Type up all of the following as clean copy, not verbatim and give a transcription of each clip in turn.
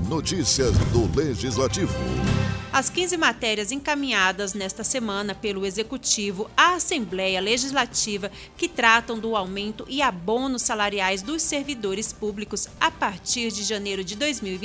Notícias do Legislativo. As 15 matérias encaminhadas nesta semana pelo Executivo à Assembleia Legislativa que tratam do aumento e abonos salariais dos servidores públicos a partir de janeiro de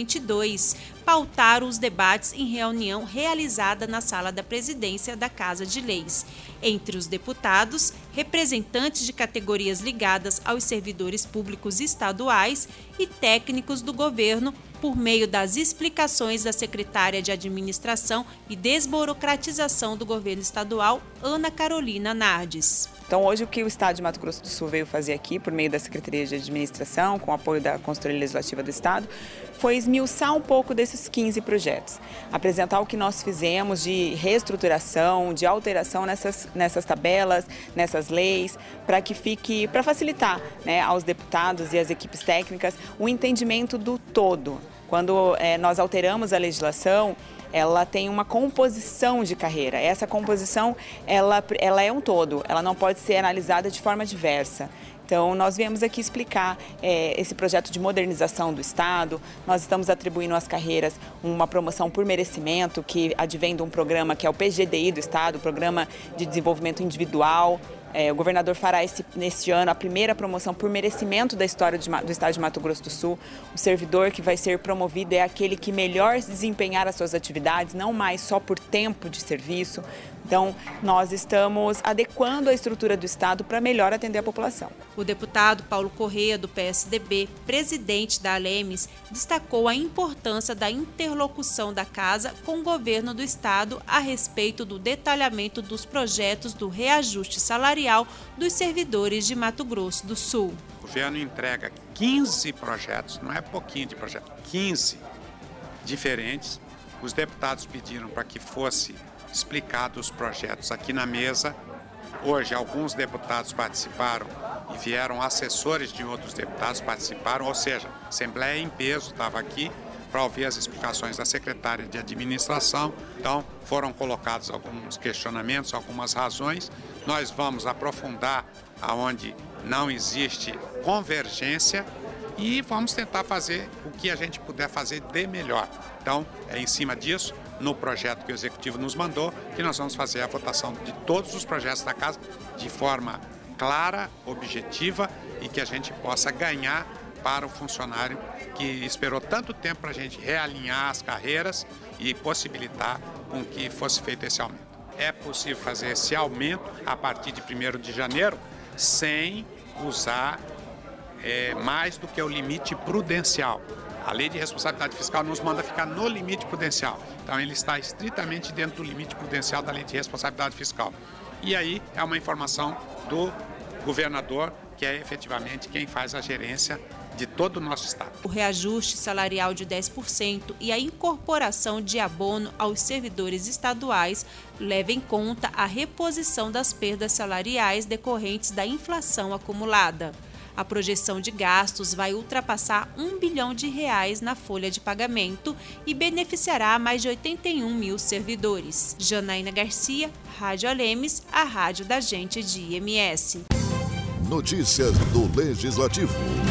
2022 pautaram os debates em reunião realizada na Sala da Presidência da Casa de Leis. Entre os deputados, representantes de categorias ligadas aos servidores públicos estaduais e técnicos do governo, por meio das explicações da secretária de Administração e Desburocratização do Governo Estadual, Ana Carolina Nardes. Então, hoje, o que o Estado de Mato Grosso do Sul veio fazer aqui, por meio da Secretaria de Administração, com o apoio da Consultoria Legislativa do Estado, foi esmiuçar um pouco desses 15 projetos. Apresentar o que nós fizemos de reestruturação, de alteração nessas tabelas, nessas leis, para facilitar, né, aos deputados e às equipes técnicas o entendimento do todo. Quando nós alteramos a legislação, ela tem uma composição de carreira. Essa composição, ela é um todo, ela não pode ser analisada de forma diversa. Então, nós viemos aqui explicar esse projeto de modernização do Estado. Nós estamos atribuindo às carreiras uma promoção por merecimento, que advém de um programa que é o PGDI do Estado, o Programa de Desenvolvimento Individual. O governador fará neste ano a primeira promoção por merecimento da história do Estado de Mato Grosso do Sul. O servidor que vai ser promovido é aquele que melhor desempenhar as suas atividades, não mais só por tempo de serviço. Então, nós estamos adequando a estrutura do Estado para melhor atender a população. O deputado Paulo Correia, do PSDB, presidente da Alemes, destacou a importância da interlocução da Casa com o governo do Estado a respeito do detalhamento dos projetos do reajuste salarial dos servidores de Mato Grosso do Sul. O governo entrega 15 projetos, não é pouquinho de projetos, 15 diferentes. Os deputados pediram para que fosse explicados os projetos aqui na mesa. Hoje, alguns deputados participaram e vieram assessores de outros deputados participaram, ou seja, a Assembleia em peso estava aqui para ouvir as explicações da secretária de Administração. Então, foram colocados alguns questionamentos, algumas razões. Nós vamos aprofundar aonde não existe convergência e vamos tentar fazer o que a gente puder fazer de melhor. Então, é em cima disso, no projeto que o Executivo nos mandou, que nós vamos fazer a votação de todos os projetos da Casa de forma clara, objetiva e que a gente possa ganhar para o funcionário que esperou tanto tempo para a gente realinhar as carreiras e possibilitar com que fosse feito esse aumento. É possível fazer esse aumento a partir de 1º de janeiro sem usar mais do que o limite prudencial. A Lei de Responsabilidade Fiscal nos manda ficar no limite prudencial. Então, ele está estritamente dentro do limite prudencial da Lei de Responsabilidade Fiscal. E aí é uma informação do governador, que é efetivamente quem faz a gerência de todo o nosso Estado. O reajuste salarial de 10% e a incorporação de abono aos servidores estaduais leva em conta a reposição das perdas salariais decorrentes da inflação acumulada. A projeção de gastos vai ultrapassar R$1 bilhão na folha de pagamento e beneficiará mais de 81 mil servidores. Janaína Garcia, Rádio Alemes, a rádio da gente de IMS. Notícias do Legislativo.